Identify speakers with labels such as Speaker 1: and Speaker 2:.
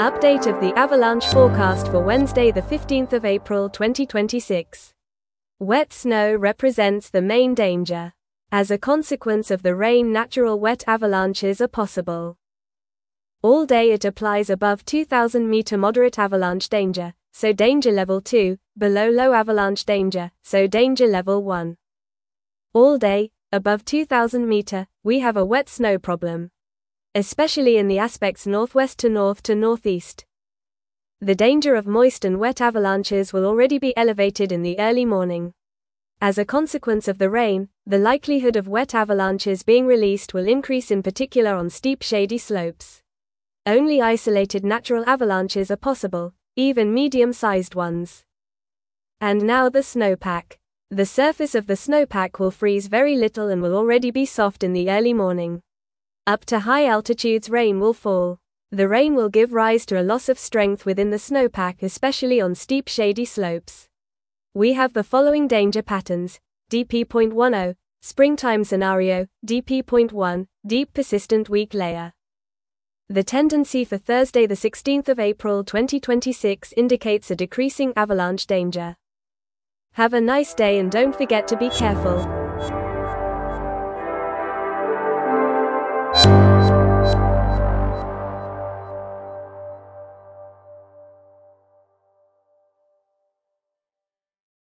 Speaker 1: Update of the avalanche forecast for Wednesday, the 15th of April 2026. Wet snow represents the main danger. As a consequence of the rain, natural wet avalanches are possible. All day it applies above 2000 meter moderate avalanche danger, so danger level 2, below low avalanche danger, so danger level 1. All day, above 2000 meter, we have a wet snow problem, especially in the aspects northwest to north to northeast. The danger of moist and wet avalanches will already be elevated in the early morning. As a consequence of the rain, the likelihood of wet avalanches being released will increase, in particular on steep shady slopes. Only isolated natural avalanches are possible, even medium-sized ones. And now the snowpack. The surface of the snowpack will freeze very little and will already be soft in the early morning. Up to high altitudes, rain will fall. The rain will give rise to a loss of strength within the snowpack, especially on steep shady slopes. We have the following danger patterns: DP.10, springtime scenario, DP.1, deep persistent weak layer. The tendency for Thursday, the 16th of April 2026 indicates a decreasing avalanche danger. Have a nice day and don't forget to be careful.